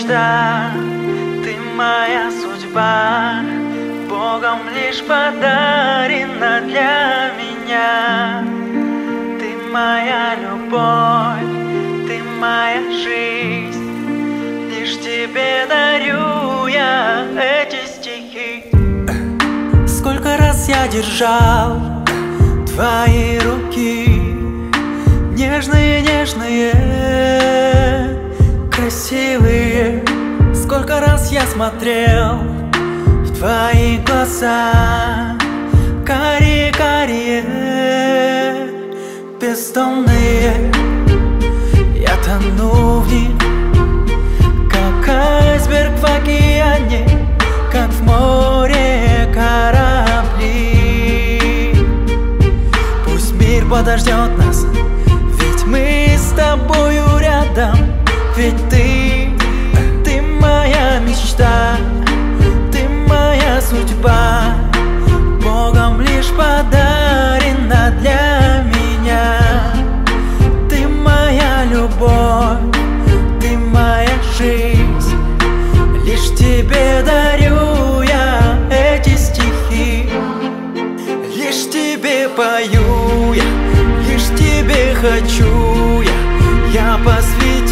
мечта, ты моя судьба, Богом лишь подарена для меня. Ты моя любовь, ты моя жизнь, лишь тебе дарю я эти стихи. Сколько раз я держал твои руки, нежные, красивые. Сколько раз я смотрел в твои глаза, карие, бездонные. Я тону в них, как айсберг в океане, как в море корабли. Пусть мир подождет нас, ведь мы с тобою рядом. Ведь ты моя мечта, ты моя судьба, Богом лишь подарена для меня. Ты моя любовь, ты моя жизнь, лишь тебе дарю я эти стихи. Лишь тебе пою я, лишь тебе хочу я посвятить